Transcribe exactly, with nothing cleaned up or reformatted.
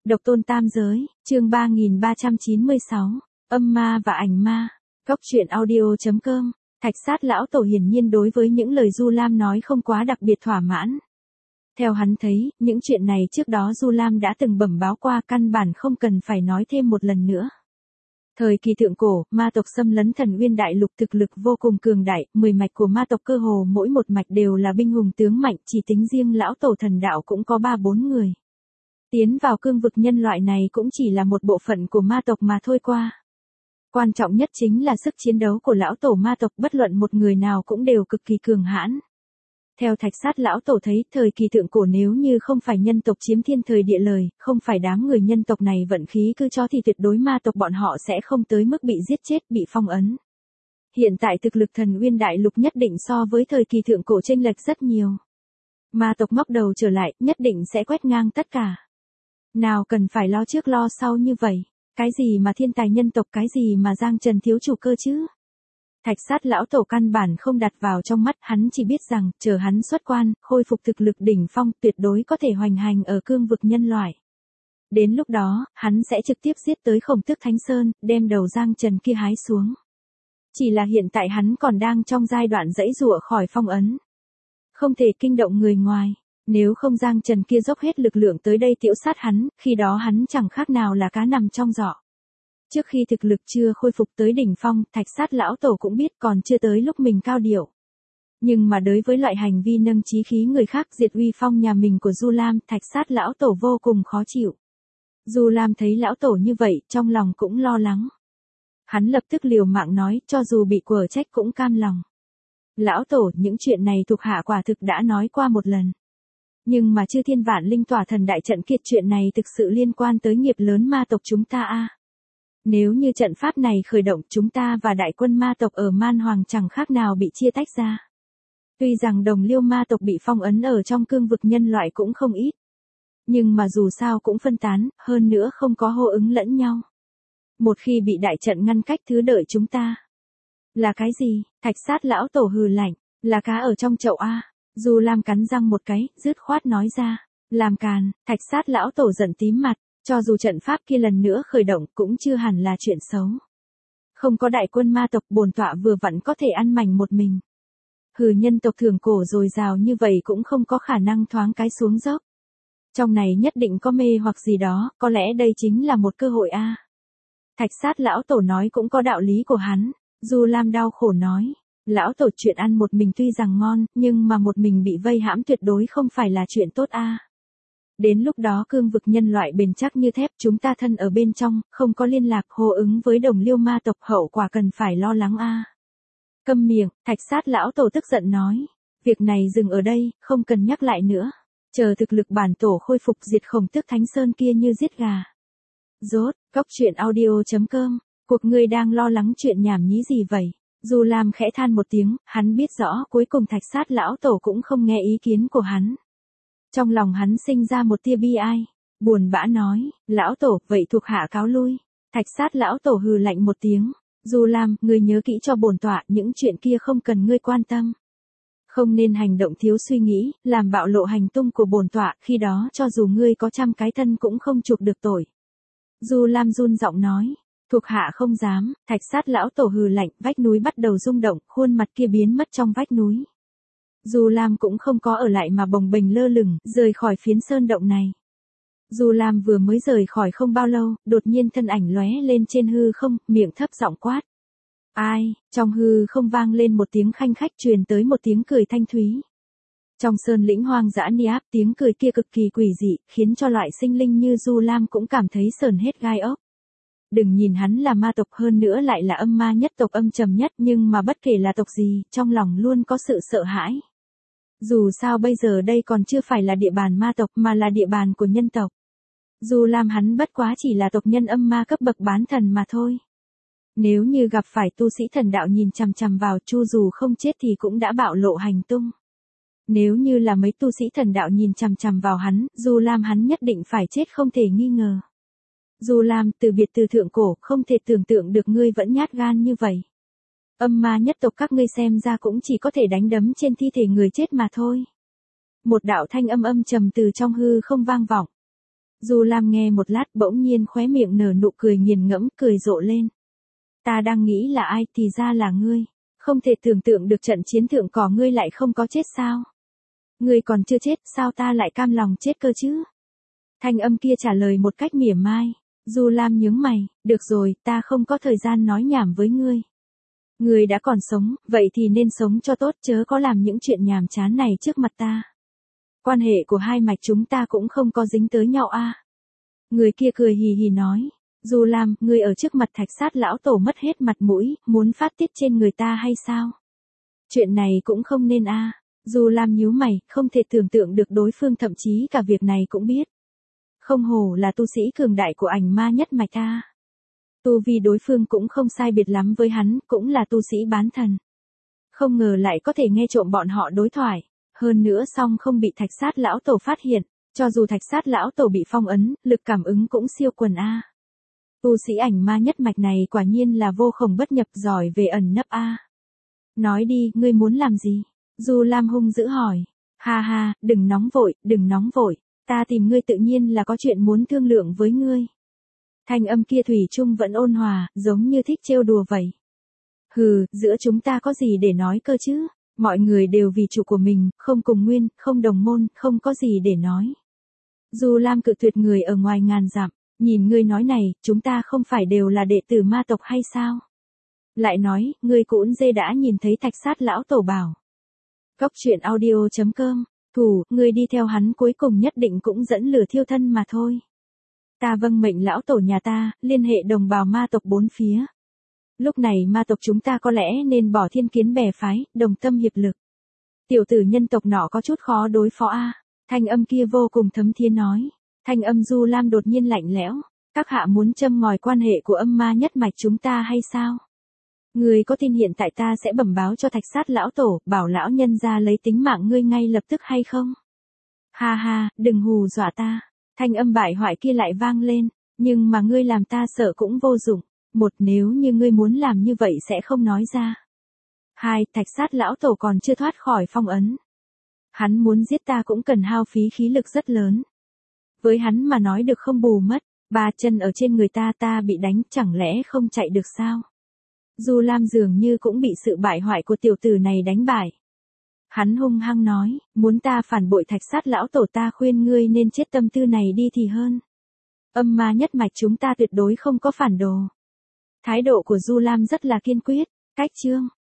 Độc tôn tam giới, chương ba nghìn ba trăm chín mươi sáu, âm ma và ảnh ma. Góc truyện audio.com, Thạch Sát lão tổ hiển nhiên đối với những lời Du Lam nói không quá đặc biệt thỏa mãn. Theo hắn thấy, những chuyện này trước đó Du Lam đã từng bẩm báo qua, căn bản không cần phải nói thêm một lần nữa. Thời kỳ thượng cổ, ma tộc xâm lấn Thần Uyên Đại Lục thực lực vô cùng cường đại, mười mạch của ma tộc cơ hồ mỗi một mạch đều là binh hùng tướng mạnh, chỉ tính riêng lão tổ thần đạo cũng có ba bốn người. Tiến vào cương vực nhân loại này cũng chỉ là một bộ phận của ma tộc mà thôi qua. Quan trọng nhất chính là sức chiến đấu của lão tổ ma tộc, bất luận một người nào cũng đều cực kỳ cường hãn. Theo Thạch Sát lão tổ thấy, thời kỳ thượng cổ nếu như không phải nhân tộc chiếm thiên thời địa lợi, không phải đám người nhân tộc này vận khí cứ cho thì tuyệt đối ma tộc bọn họ sẽ không tới mức bị giết chết, bị phong ấn. Hiện tại thực lực Thần Uyên Đại Lục nhất định so với thời kỳ thượng cổ chênh lệch rất nhiều. Ma tộc ngóc đầu trở lại, nhất định sẽ quét ngang tất cả. Nào cần phải lo trước lo sau như vậy, cái gì mà thiên tài nhân tộc, cái gì mà Giang Trần thiếu chủ cơ chứ? Thạch Sát lão tổ căn bản không đặt vào trong mắt, hắn chỉ biết rằng, chờ hắn xuất quan, khôi phục thực lực đỉnh phong, tuyệt đối có thể hoành hành ở cương vực nhân loại. Đến lúc đó, hắn sẽ trực tiếp giết tới Khổng Tước Thánh Sơn, đem đầu Giang Trần kia hái xuống. Chỉ là hiện tại hắn còn đang trong giai đoạn giãy giụa khỏi phong ấn. Không thể kinh động người ngoài. Nếu không Giang Trần kia dốc hết lực lượng tới đây tiễu sát hắn, khi đó hắn chẳng khác nào là cá nằm trong giỏ. Trước khi thực lực chưa khôi phục tới đỉnh phong, Thạch Sát lão tổ cũng biết còn chưa tới lúc mình cao điệu. Nhưng mà đối với loại hành vi nâng chí khí người khác, diệt uy phong nhà mình của Du Lam, Thạch Sát lão tổ vô cùng khó chịu. Du Lam thấy lão tổ như vậy, trong lòng cũng lo lắng. Hắn lập tức liều mạng nói, cho dù bị quở trách cũng cam lòng. Lão tổ, những chuyện này thuộc hạ quả thực đã nói qua một lần. Nhưng mà chư thiên vạn linh tỏa thần đại trận kiệt, chuyện này thực sự liên quan tới nghiệp lớn ma tộc chúng ta a. Nếu như trận pháp này khởi động, chúng ta và đại quân ma tộc ở Man Hoàng chẳng khác nào bị chia tách ra. Tuy rằng đồng liêu ma tộc bị phong ấn ở trong cương vực nhân loại cũng không ít. Nhưng mà dù sao cũng phân tán, hơn nữa không có hô ứng lẫn nhau. Một khi bị đại trận ngăn cách thứ đợi chúng ta. Là cái gì? Thạch Sát lão tổ hừ lạnh, là cá ở trong chậu a. Du Lam cắn răng một cái, dứt khoát nói ra. Làm càn. Thạch Sát lão tổ giận tím mặt, cho dù trận pháp kia lần nữa khởi động cũng chưa hẳn là chuyện xấu. Không có đại quân ma tộc, bổn tọa vừa vặn có thể ăn mảnh một mình. Hừ, nhân tộc thường cổ dồi dào như vậy cũng không có khả năng thoáng cái xuống dốc. Trong này nhất định có mê hoặc gì đó, có lẽ đây chính là một cơ hội a. Thạch Sát lão tổ nói cũng có đạo lý của hắn. Du Lam đau khổ nói. Lão tổ, chuyện ăn một mình tuy rằng ngon, nhưng mà một mình bị vây hãm tuyệt đối không phải là chuyện tốt a. Đến lúc đó cương vực nhân loại bền chắc như thép, chúng ta thân ở bên trong, không có liên lạc hô ứng với đồng liêu ma tộc, hậu quả cần phải lo lắng a. Câm miệng, Thạch Sát lão tổ tức giận nói. Việc này dừng ở đây, không cần nhắc lại nữa. Chờ thực lực bản tổ khôi phục, diệt Khổng Tước Thánh Sơn kia như giết gà. Rốt, góc truyện audio.com, cuộc người đang lo lắng chuyện nhảm nhí gì vậy? Du Lam khẽ than một tiếng, hắn biết rõ cuối cùng Thạch Sát lão tổ cũng không nghe ý kiến của hắn. Trong lòng hắn sinh ra một tia bi ai, buồn bã nói, lão tổ, vậy thuộc hạ cáo lui. Thạch Sát lão tổ hừ lạnh một tiếng, Du Lam, ngươi nhớ kỹ cho bổn tọa, những chuyện kia không cần ngươi quan tâm. Không nên hành động thiếu suy nghĩ, làm bạo lộ hành tung của bổn tọa, khi đó cho dù ngươi có trăm cái thân cũng không chuộc được tội. Du Lam run giọng nói. Thuộc hạ không dám. Thạch Sát lão tổ hừ lạnh, vách núi bắt đầu rung động, khuôn mặt kia biến mất trong vách núi. Du Lam cũng không có ở lại mà bồng bềnh lơ lửng, rời khỏi phiến sơn động này. Du Lam vừa mới rời khỏi không bao lâu, đột nhiên thân ảnh lóe lên trên hư không, miệng thấp giọng quát. Ai? Trong hư không vang lên một tiếng khanh khách, truyền tới một tiếng cười thanh thúy. Trong sơn lĩnh hoang dã Niáp, tiếng cười kia cực kỳ quỷ dị, khiến cho loại sinh linh như Du Lam cũng cảm thấy sờn hết gai ốc. Đừng nhìn hắn là ma tộc, hơn nữa lại là âm ma nhất tộc âm trầm nhất, nhưng mà bất kể là tộc gì, trong lòng luôn có sự sợ hãi. Dù sao bây giờ đây còn chưa phải là địa bàn ma tộc mà là địa bàn của nhân tộc. Du Lam hắn bất quá chỉ là tộc nhân âm ma cấp bậc bán thần mà thôi. Nếu như gặp phải tu sĩ thần đạo nhìn chằm chằm vào, chu dù không chết thì cũng đã bạo lộ hành tung. Nếu như là mấy tu sĩ thần đạo nhìn chằm chằm vào hắn, Du Lam hắn nhất định phải chết không thể nghi ngờ. Du Lam, từ biệt từ thượng cổ, không thể tưởng tượng được ngươi vẫn nhát gan như vậy. Âm ma nhất tộc các ngươi xem ra cũng chỉ có thể đánh đấm trên thi thể người chết mà thôi. Một đạo thanh âm âm trầm từ trong hư không vang vọng. Du Lam nghe một lát bỗng nhiên khóe miệng nở nụ cười nghiền ngẫm, cười rộ lên. Ta đang nghĩ là ai thì ra là ngươi. Không thể tưởng tượng được trận chiến thượng cỏ ngươi lại không có chết sao. Ngươi còn chưa chết sao ta lại cam lòng chết cơ chứ. Thanh âm kia trả lời một cách mỉa mai. Du Lam nhướng mày, được rồi, ta không có thời gian nói nhảm với ngươi. Ngươi đã còn sống, vậy thì nên sống cho tốt chớ có làm những chuyện nhàm chán này trước mặt ta. Quan hệ của hai mạch chúng ta cũng không có dính tới nhau a. À. Người kia cười hì hì nói. Du Lam, ngươi ở trước mặt Thạch Sát lão tổ mất hết mặt mũi, muốn phát tiết trên người ta hay sao? Chuyện này cũng không nên a. À. Du Lam nhíu mày, không thể tưởng tượng được đối phương thậm chí cả việc này cũng biết. Không hổ là tu sĩ cường đại của Ảnh Ma nhất mạch a. À. Tu vi đối phương cũng không sai biệt lắm với hắn, cũng là tu sĩ bán thần. Không ngờ lại có thể nghe trộm bọn họ đối thoại, hơn nữa song không bị Thạch Sát lão tổ phát hiện, cho dù Thạch Sát lão tổ bị phong ấn, lực cảm ứng cũng siêu quần a. À. Tu sĩ Ảnh Ma nhất mạch này quả nhiên là vô khổng bất nhập, giỏi về ẩn nấp a. À. Nói đi, ngươi muốn làm gì? Du Lam hung dữ hỏi. Ha ha, đừng nóng vội, đừng nóng vội, ta tìm ngươi tự nhiên là có chuyện muốn thương lượng với ngươi. Thanh âm kia thủy chung vẫn ôn hòa, giống như thích trêu đùa vậy. Hừ, giữa chúng ta có gì để nói cơ chứ? Mọi người đều vì chủ của mình, không cùng nguyên, không đồng môn, không có gì để nói. Du Lam cự tuyệt người ở ngoài ngàn dặm, nhìn ngươi nói này, chúng ta không phải đều là đệ tử ma tộc hay sao? Lại nói, ngươi cũn dê đã nhìn thấy Thạch Sát lão tổ bảo. Cốc truyện audio chấm com, thủ, ngươi đi theo hắn cuối cùng nhất định cũng dẫn lửa thiêu thân mà thôi. Ta vâng mệnh lão tổ nhà ta, liên hệ đồng bào ma tộc bốn phía. Lúc này ma tộc chúng ta có lẽ nên bỏ thiên kiến bè phái, đồng tâm hiệp lực. Tiểu tử nhân tộc nọ có chút khó đối phó a. À. Thanh âm kia vô cùng thấm thía nói. Thanh âm Du Lam đột nhiên lạnh lẽo. Các hạ muốn châm ngòi quan hệ của âm ma nhất mạch chúng ta hay sao? Ngươi có tin hiện tại ta sẽ bẩm báo cho Thạch Sát lão tổ, bảo lão nhân ra lấy tính mạng ngươi ngay lập tức hay không? Ha ha, đừng hù dọa ta. Thanh âm bại hoại kia lại vang lên, nhưng mà ngươi làm ta sợ cũng vô dụng. Một, nếu như ngươi muốn làm như vậy sẽ không nói ra. Hai, Thạch Sát lão tổ còn chưa thoát khỏi phong ấn. Hắn muốn giết ta cũng cần hao phí khí lực rất lớn. Với hắn mà nói được không bù mất, ba chân ở trên người ta ta bị đánh chẳng lẽ không chạy được sao? Du Lam dường như cũng bị sự bại hoại của tiểu tử này đánh bại. Hắn hung hăng nói, muốn ta phản bội Thạch Sát lão tổ ta khuyên ngươi nên chết tâm tư này đi thì hơn. Âm ma nhất mạch chúng ta tuyệt đối không có phản đồ. Thái độ của Du Lam rất là kiên quyết, cách chương.